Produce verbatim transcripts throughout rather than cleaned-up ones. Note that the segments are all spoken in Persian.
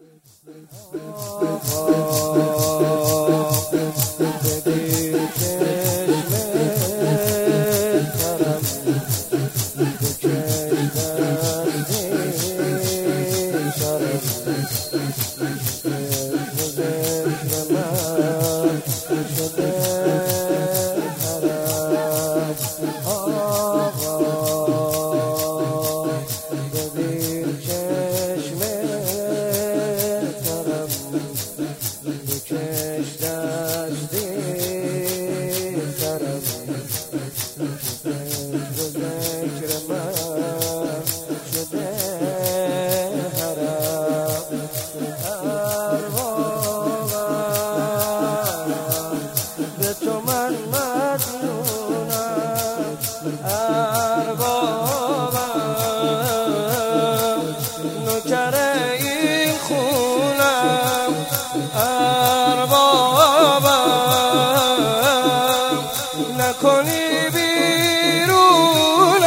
نکنی بیرونم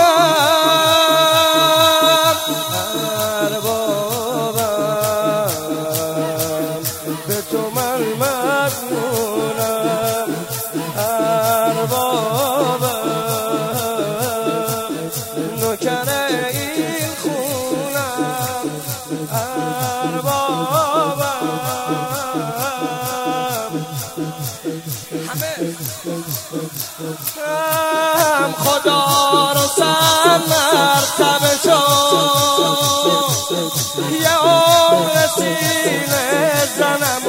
اربابم به تو من مجنونم اربابم نوکر این خونم اربابم همه هم خدا رو سر مرتبه شد یه عمر سینه زنم و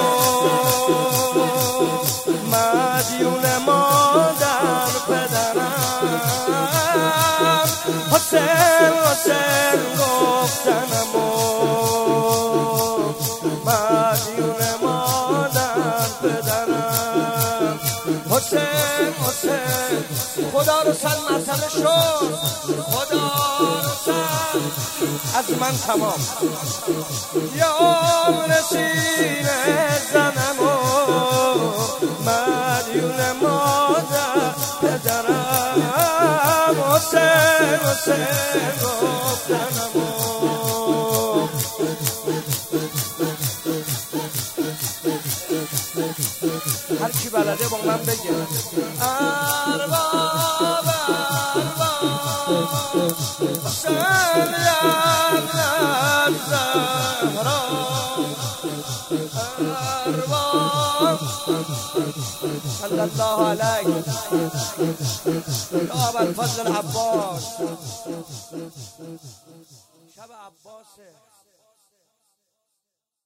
مدیون مادر پدرم حسین حسین گفتنم و مدیون مادر پدرم حسین حسین خدا رو صد مرتبه شد خدا رو صد از من تمام یه عمر سینه زنم و مدیون مادر پدرم حسین حسین گفتنم و هر کی بلده با من بگه ارباب ارباب حسین یاد زهرا ارباب صلی الله علیه یا ابوالفضل العباس شب عباسه.